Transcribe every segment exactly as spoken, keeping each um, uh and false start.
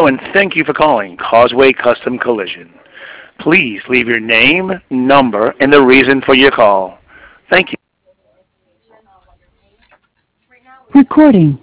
Hello, and thank you for calling Causeway Custom Collision. Please leave your name, number, and the reason for your call. Thank you. Recording.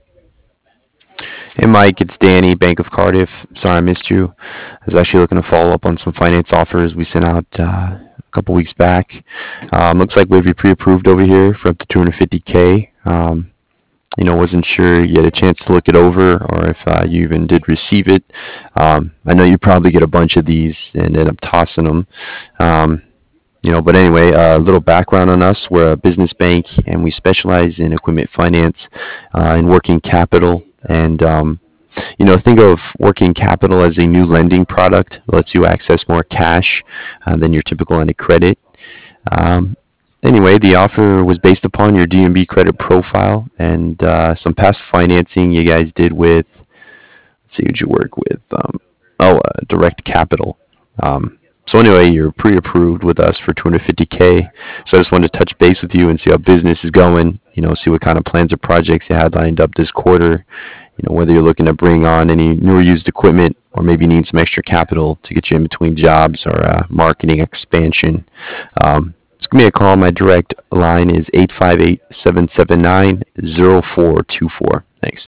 Hey Mike, it's Danny, Bank of Cardiff. Sorry I missed you. I was actually looking to follow up on some finance offers we sent out uh, a couple weeks back. Um, looks like we have you pre-approved over here for up to two hundred fifty k. Um, you know, wasn't sure you had a chance to look it over or if uh, you even did receive it. Um, I know you probably get a bunch of these and end up tossing them. Um, you know, but anyway, a uh, little background on us. We're a business bank and we specialize in equipment finance uh, and working capital. And um, you know, think of working capital as a new lending product that lets you access more cash uh, than your typical line of credit. Um, anyway, the offer was based upon your D N B credit profile and uh, some past financing you guys did with, let's see who'd you work with? Um, oh, uh, Direct Capital. Um, so anyway, you're pre-approved with us for two hundred fifty k. So I just wanted to touch base with you and see how business is going. You know, see what kind of plans or projects you had lined up this quarter. You know, whether you're looking to bring on any new or used equipment or maybe need some extra capital to get you in between jobs or uh, marketing expansion. Um, just give me a call. My direct line is eight five eight, seven seven nine, zero four two four. Thanks.